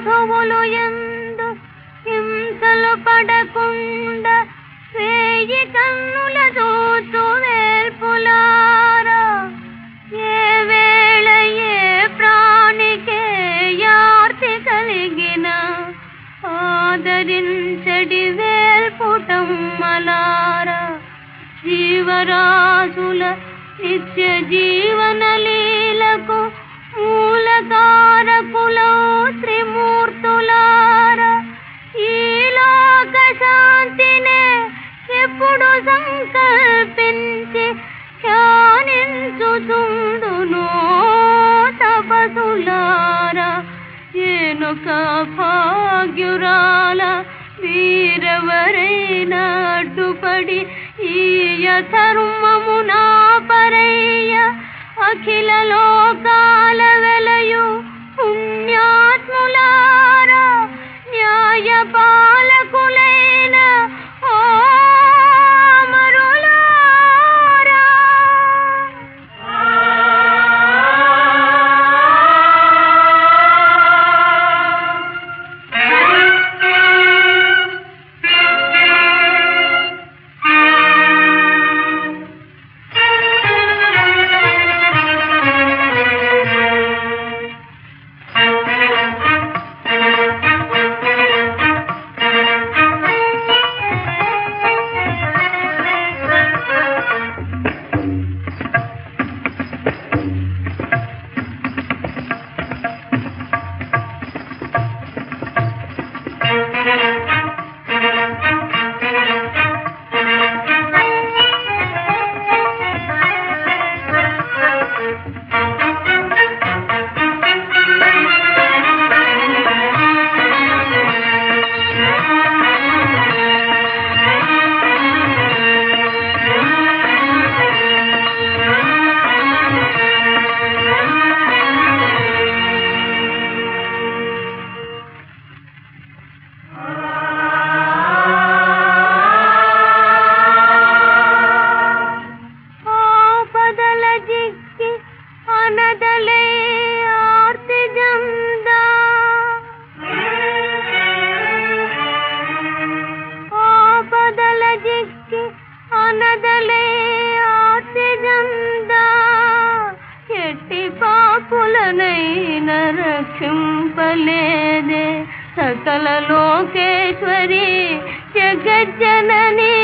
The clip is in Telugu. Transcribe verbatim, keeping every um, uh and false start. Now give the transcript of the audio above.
సాధువులు యందు హింసలు పడకుండా వేయి కన్నుల చూచు వేల్పులారా. ఏ వేళ ఏ ప్రాణికే యార్తి కలిగిన ఆదరించడి వేల్పుటమ్మలారా. జీవరాశుల నిత్య జీవన లీలకు మూలకారకులో త్రిమూర్తులారా. ఈ లోక శాంతినే ఎప్పుడు సంకల్పించి ధ్యానించుచుండునో తపసులారా. ఏనుక భాగ్యురాల వీరెవరైనా అడ్డుపడి ఈయ ధర్మమునా పరయ్య అఖిల లోకాల వెలయు పుణ్యాత్ములారా. న్యాయ పాలకులైన ఓ అమరులారా. అనదలే ఆర్తి జందా ఆపదల జిక్కి అనదలే ఆర్తి జందా. ఎట్టి పాపులనైన రక్షింపలేదే సకల లోకేశ్వరి జగజ్జనని.